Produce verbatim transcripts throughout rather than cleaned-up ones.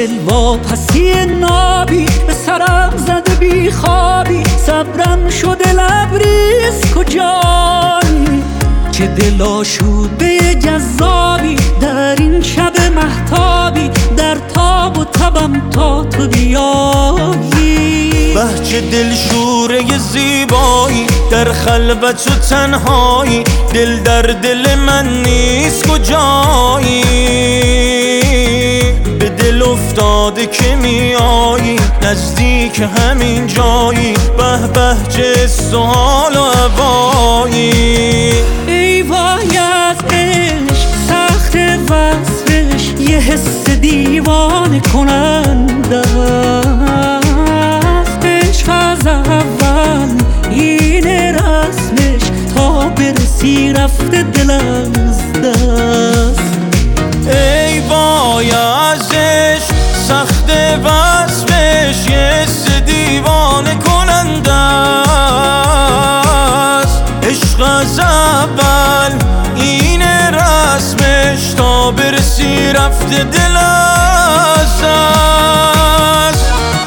دل واپسی نابی به سرم زده بی خوابی، صبرم شده لبریز کجایی؟ چه دل آشوده جذابی در این شب مهتابی، در تاب و تبم تا تو بیایی. به چه دلشوره زیبایی در خلوت و تنهایی، دل در دل من نیست کجایی؟ به دل افتاده که میایی نزدیک همین جایی، به به چه سوال و هوایی. ای وای از عشق سخت وصفش، یه حس دیوانه کننده است. عشق از اول اینه رسمش، تا برسی رفته دل از دست. ای وای از عشق سخت وصفش، یه حس دیوانه کننده است. عشق از اول اینه رسمش، تا برسی رفته دل از دست.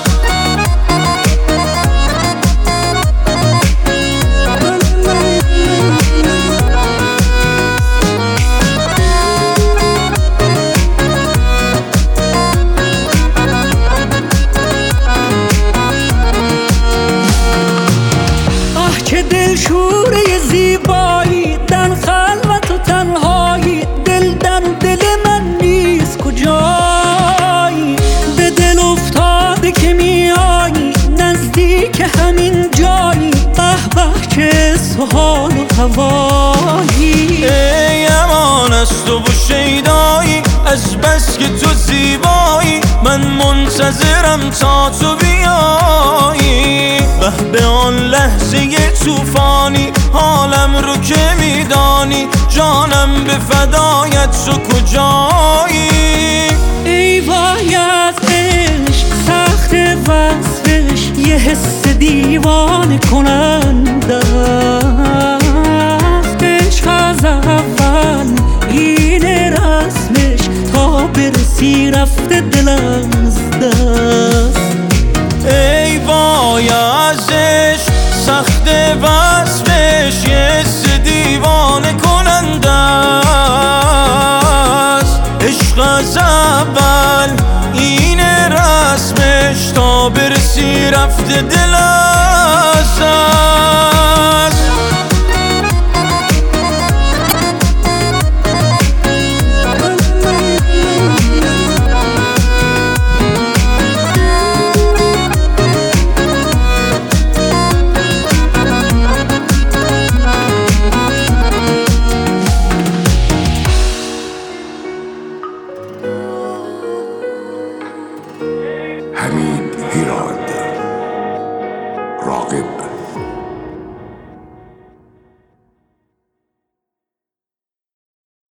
چه دلشوره زیبایی در خلوت و تنهایی، دل در دل من نیست کجایی؟ به دل افتاده که میایی نزدیک همین جایی، به به چه سحال و هوایی. ای امان از تو و شیدایی، از بس که تو زیبایی من منتظرم تا تو بیایی. به به آن لحظه طوفانی حالم رو که میدانی، جانم به فدایت تو کجایی؟ ای وای از عشق سخت وصفش، یه حس دیوانه کننده است. عشق از اول اینه رسمش، تا برسی رفته دل از دست. ای وای از عشق سخت وصفش، یه حس دیوانه کننده است. عشق از اول اینه رسمش، تا برسی رفته دل از دست. حمید هیراد راغب